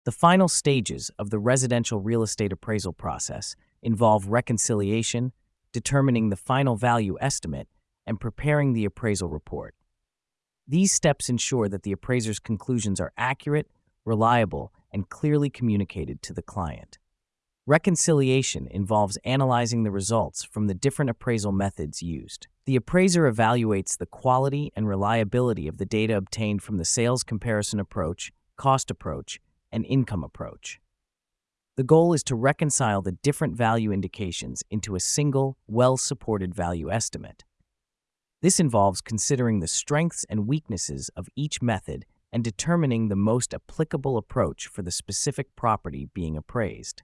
The final stages of the residential real estate appraisal process involve reconciliation, determining the final value estimate, and preparing the appraisal report. These steps ensure that the appraiser's conclusions are accurate, reliable, and clearly communicated to the client. Reconciliation involves analyzing the results from the different appraisal methods used. The appraiser evaluates the quality and reliability of the data obtained from the sales comparison approach, cost approach, and income approach. The goal is to reconcile the different value indications into a single, well-supported value estimate. This involves considering the strengths and weaknesses of each method and determining the most applicable approach for the specific property being appraised.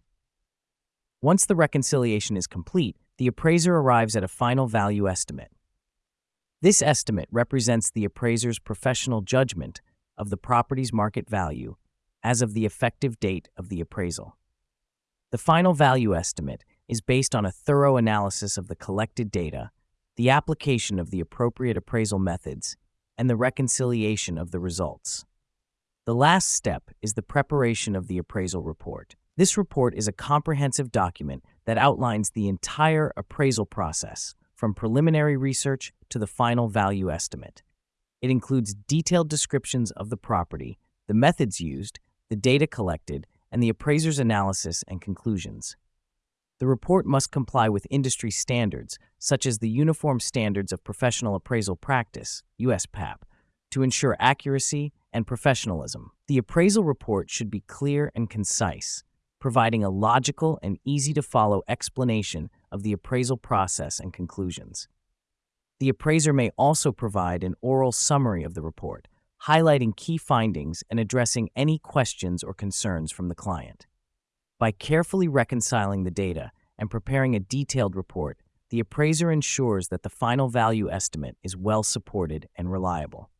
Once the reconciliation is complete, the appraiser arrives at a final value estimate. This estimate represents the appraiser's professional judgment of the property's market value as of the effective date of the appraisal. The final value estimate is based on a thorough analysis of the collected data, the application of the appropriate appraisal methods, and the reconciliation of the results. The last step is the preparation of the appraisal report. This report is a comprehensive document that outlines the entire appraisal process, from preliminary research to the final value estimate. It includes detailed descriptions of the property, the methods used, the data collected, and the appraiser's analysis and conclusions. The report must comply with industry standards, such as the Uniform Standards of Professional Appraisal Practice, USPAP, to ensure accuracy and professionalism. The appraisal report should be clear and concise, providing a logical and easy-to-follow explanation of the appraisal process and conclusions. The appraiser may also provide an oral summary of the report, highlighting key findings and addressing any questions or concerns from the client. By carefully reconciling the data and preparing a detailed report, the appraiser ensures that the final value estimate is well supported and reliable.